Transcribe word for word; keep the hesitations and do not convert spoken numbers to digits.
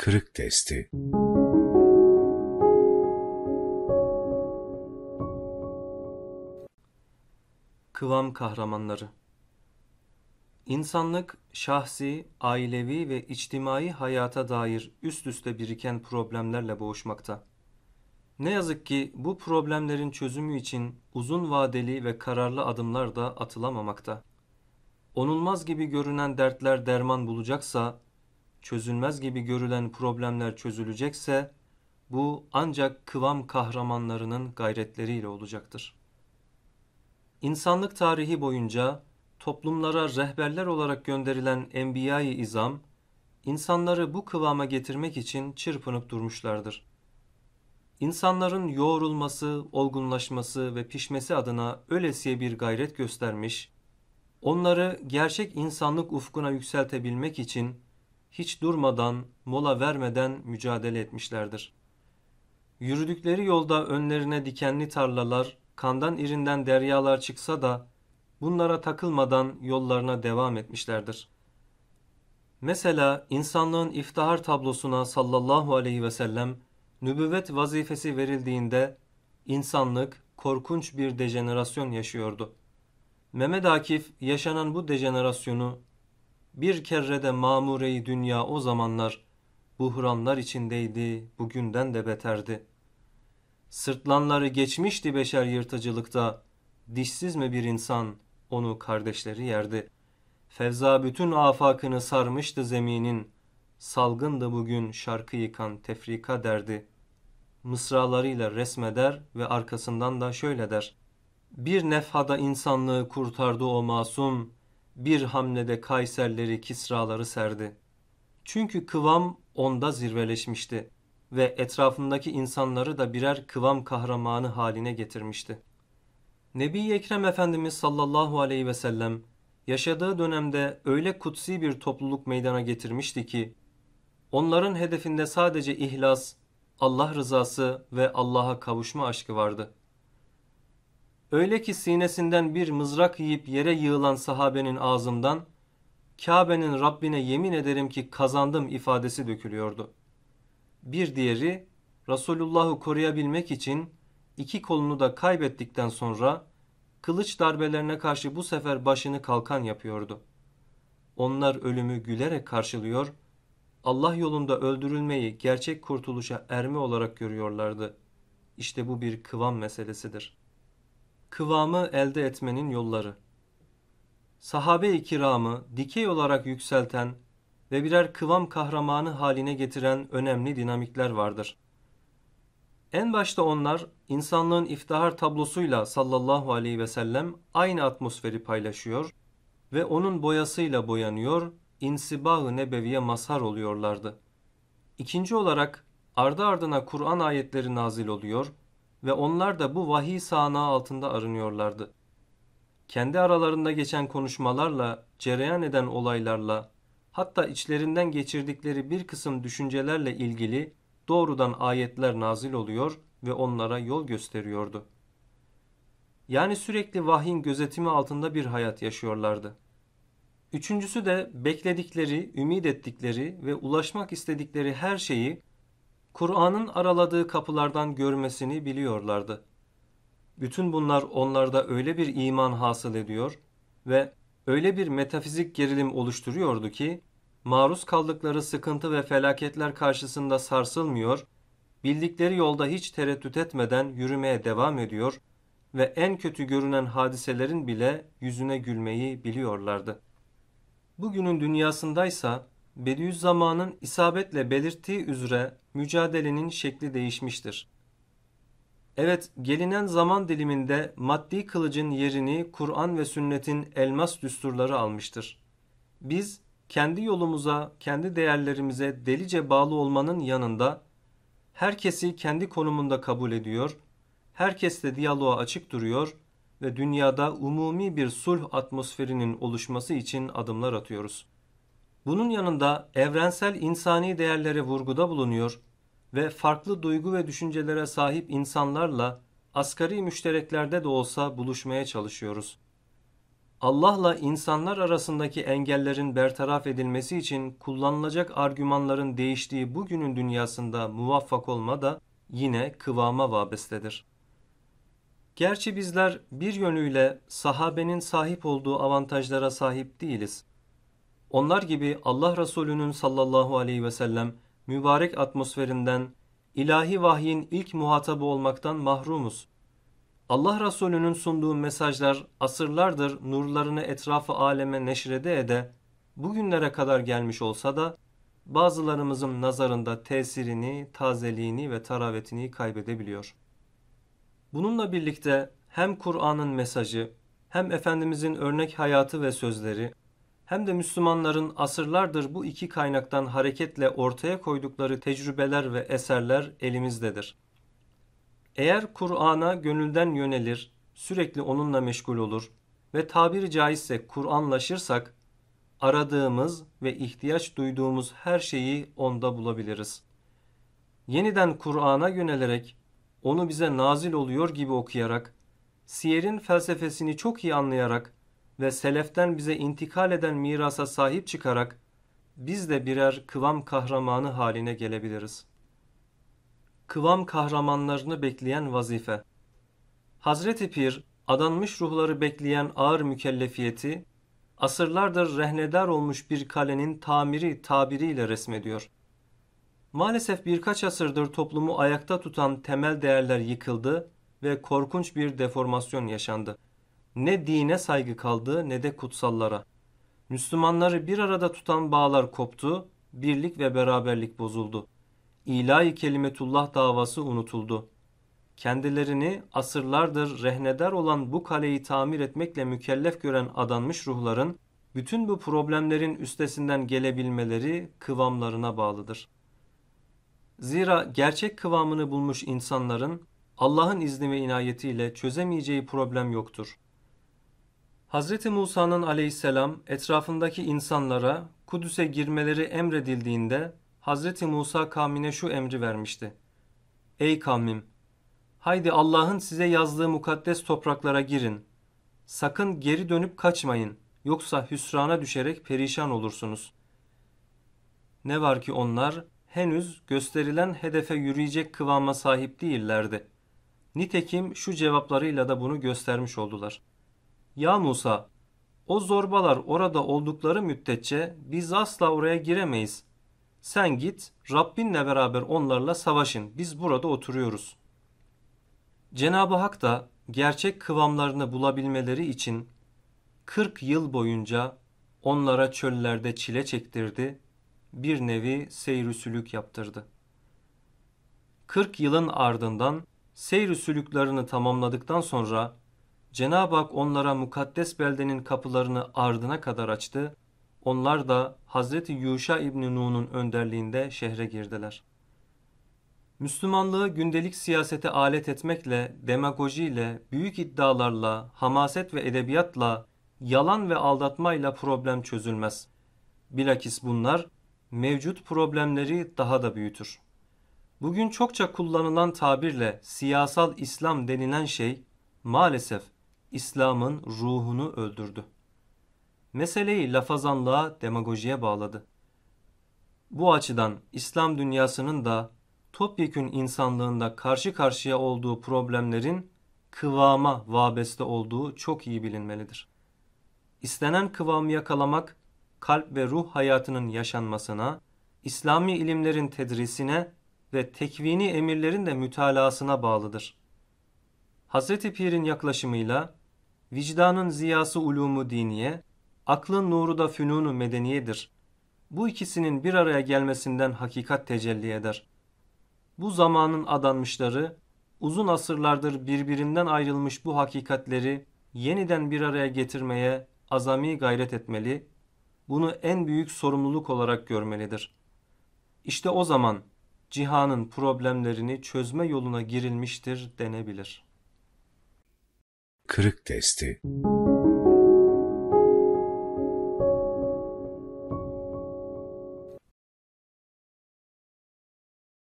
Kırık testi. Kıvam kahramanları. İnsanlık şahsi, ailevi ve içtimai hayata dair üst üste biriken problemlerle boğuşmakta. Ne yazık ki bu problemlerin çözümü için uzun vadeli ve kararlı adımlar da atılamamakta. Onulmaz gibi görünen dertler derman bulacaksa, çözülmez gibi görülen problemler çözülecekse, bu ancak kıvam kahramanlarının gayretleriyle olacaktır. İnsanlık tarihi boyunca toplumlara rehberler olarak gönderilen Enbiya-i İzam, insanları bu kıvama getirmek için çırpınıp durmuşlardır. İnsanların yoğrulması, olgunlaşması ve pişmesi adına ölesiye bir gayret göstermiş, onları gerçek insanlık ufkuna yükseltebilmek için hiç durmadan, mola vermeden mücadele etmişlerdir. Yürüdükleri yolda önlerine dikenli tarlalar, kandan irinden deryalar çıksa da bunlara takılmadan yollarına devam etmişlerdir. Mesela insanlığın iftihar tablosuna sallallahu aleyhi ve sellem nübüvvet vazifesi verildiğinde insanlık korkunç bir dejenerasyon yaşıyordu. Mehmed Akif yaşanan bu dejenerasyonu bir kerrede mamure-i dünya o zamanlar buhranlar içindeydi, bugünden de beterdi. Sırtlanları geçmişti beşer yırtıcılıkta, dişsiz mi bir insan, onu kardeşleri yerdi. Fevza bütün afakını sarmıştı zeminin, salgındı bugün şarkı yıkan tefrika derdi. Mısralarıyla resmeder ve arkasından da şöyle der. Bir nefhada insanlığı kurtardı o masum, bir hamlede Kayserleri Kisraları serdi. Çünkü kıvam onda zirveleşmişti ve etrafındaki insanları da birer kıvam kahramanı haline getirmişti. Nebi-i Ekrem Efendimiz sallallahu aleyhi ve sellem yaşadığı dönemde öyle kutsi bir topluluk meydana getirmişti ki, onların hedefinde sadece ihlas, Allah rızası ve Allah'a kavuşma aşkı vardı. Öyle ki sinesinden bir mızrak yiyip yere yığılan sahabenin ağzından, Kabe'nin Rabbine yemin ederim ki kazandım ifadesi dökülüyordu. Bir diğeri, Resulullah'ı koruyabilmek için iki kolunu da kaybettikten sonra kılıç darbelerine karşı bu sefer başını kalkan yapıyordu. Onlar ölümü gülerek karşılıyor, Allah yolunda öldürülmeyi gerçek kurtuluşa erme olarak görüyorlardı. İşte bu bir kıvam meselesidir. Kıvamı elde etmenin yolları. Sahabe-i kiramı dikey olarak yükselten ve birer kıvam kahramanı haline getiren önemli dinamikler vardır. En başta onlar insanlığın iftihar tablosuyla sallallahu aleyhi ve sellem aynı atmosferi paylaşıyor ve onun boyasıyla boyanıyor, insibah-ı nebeviye mazhar oluyorlardı. İkinci olarak ardı ardına Kur'an ayetleri nazil oluyor ve onlar da bu vahiy sahnağı altında arınıyorlardı. Kendi aralarında geçen konuşmalarla, cereyan eden olaylarla, hatta içlerinden geçirdikleri bir kısım düşüncelerle ilgili doğrudan ayetler nazil oluyor ve onlara yol gösteriyordu. Yani sürekli vahyin gözetimi altında bir hayat yaşıyorlardı. Üçüncüsü de bekledikleri, ümit ettikleri ve ulaşmak istedikleri her şeyi Kur'an'ın araladığı kapılardan görmesini biliyorlardı. Bütün bunlar onlarda öyle bir iman hasıl ediyor ve öyle bir metafizik gerilim oluşturuyordu ki, maruz kaldıkları sıkıntı ve felaketler karşısında sarsılmıyor, bildikleri yolda hiç tereddüt etmeden yürümeye devam ediyor ve en kötü görünen hadiselerin bile yüzüne gülmeyi biliyorlardı. Bugünün dünyasındaysa Bediüzzaman'ın isabetle belirttiği üzere mücadelenin şekli değişmiştir. Evet, gelinen zaman diliminde maddi kılıcın yerini Kur'an ve sünnetin elmas düsturları almıştır. Biz kendi yolumuza, kendi değerlerimize delice bağlı olmanın yanında herkesi kendi konumunda kabul ediyor, herkesle diyaloğa açık duruyor ve dünyada umumi bir sulh atmosferinin oluşması için adımlar atıyoruz. Bunun yanında evrensel insani değerlere vurguda bulunuyor ve farklı duygu ve düşüncelere sahip insanlarla asgari müştereklerde de olsa buluşmaya çalışıyoruz. Allah'la insanlar arasındaki engellerin bertaraf edilmesi için kullanılacak argümanların değiştiği bugünün dünyasında muvaffak olma da yine kıvama vabestedir. Gerçi bizler bir yönüyle sahabenin sahip olduğu avantajlara sahip değiliz. Onlar gibi Allah Resulü'nün sallallahu aleyhi ve sellem mübarek atmosferinden, ilahi vahyin ilk muhatabı olmaktan mahrumuz. Allah Resulü'nün sunduğu mesajlar asırlardır nurlarını etrafı aleme neşrede ede, bugünlere kadar gelmiş olsa da bazılarımızın nazarında tesirini, tazeliğini ve taravetini kaybedebiliyor. Bununla birlikte hem Kur'an'ın mesajı, hem Efendimizin örnek hayatı ve sözleri, hem de Müslümanların asırlardır bu iki kaynaktan hareketle ortaya koydukları tecrübeler ve eserler elimizdedir. Eğer Kur'an'a gönülden yönelir, sürekli onunla meşgul olur ve tabiri caizse Kur'anlaşırsak, aradığımız ve ihtiyaç duyduğumuz her şeyi onda bulabiliriz. Yeniden Kur'an'a yönelerek, onu bize nazil oluyor gibi okuyarak, siyerin felsefesini çok iyi anlayarak ve seleften bize intikal eden mirasa sahip çıkarak, biz de birer kıvam kahramanı haline gelebiliriz. Kıvam kahramanlarını bekleyen vazife. Hazreti Pir, adanmış ruhları bekleyen ağır mükellefiyeti, asırlardır rehnedar olmuş bir kalenin tamiri tabiriyle resmediyor. Maalesef birkaç asırdır toplumu ayakta tutan temel değerler yıkıldı ve korkunç bir deformasyon yaşandı. Ne dine saygı kaldı ne de kutsallara. Müslümanları bir arada tutan bağlar koptu, birlik ve beraberlik bozuldu. İlahi kelimetullah davası unutuldu. Kendilerini asırlardır rehnedar olan bu kaleyi tamir etmekle mükellef gören adanmış ruhların, bütün bu problemlerin üstesinden gelebilmeleri kıvamlarına bağlıdır. Zira gerçek kıvamını bulmuş insanların Allah'ın izni ve inayetiyle çözemeyeceği problem yoktur. Hazreti Musa'nın aleyhisselam etrafındaki insanlara Kudüs'e girmeleri emredildiğinde Hazreti Musa kavmine şu emri vermişti. Ey kavmim! Haydi Allah'ın size yazdığı mukaddes topraklara girin. Sakın geri dönüp kaçmayın. Yoksa hüsrana düşerek perişan olursunuz. Ne var ki onlar henüz gösterilen hedefe yürüyecek kıvama sahip değillerdi. Nitekim şu cevaplarıyla da bunu göstermiş oldular. Ya Musa, o zorbalar orada oldukları müddetçe biz asla oraya giremeyiz. Sen git, Rabbinle beraber onlarla savaşın. Biz burada oturuyoruz. Cenab-ı Hak da gerçek kıvamlarını bulabilmeleri için kırk yıl boyunca onlara çöllerde çile çektirdi, bir nevi seyr-i sülük yaptırdı. kırk yılın ardından seyr-i sülüklerini tamamladıktan sonra Cenab-ı Hak onlara mukaddes beldenin kapılarını ardına kadar açtı. Onlar da Hazreti Yuşa İbni Nun'un önderliğinde şehre girdiler. Müslümanlığı gündelik siyasete alet etmekle, demagojiyle, büyük iddialarla, hamaset ve edebiyatla, yalan ve aldatmayla problem çözülmez. Bilakis bunlar mevcut problemleri daha da büyütür. Bugün çokça kullanılan tabirle siyasal İslam denilen şey maalesef İslam'ın ruhunu öldürdü. Meseleyi lafazanlığa, demagojiye bağladı. Bu açıdan İslam dünyasının da topyekün insanlığında karşı karşıya olduğu problemlerin kıvama vabeste olduğu çok iyi bilinmelidir. İstenen kıvamı yakalamak, kalp ve ruh hayatının yaşanmasına, İslami ilimlerin tedrisine ve tekvini emirlerin de mütalasına bağlıdır. Hazreti Pir'in yaklaşımıyla vicdanın ziyası ulumu diniye, aklın nuru da fünunu medeniyedir. Bu ikisinin bir araya gelmesinden hakikat tecelli eder. Bu zamanın adanmışları, uzun asırlardır birbirinden ayrılmış bu hakikatleri yeniden bir araya getirmeye azami gayret etmeli, bunu en büyük sorumluluk olarak görmelidir. İşte o zaman cihanın problemlerini çözme yoluna girilmiştir denebilir. Kırık Testi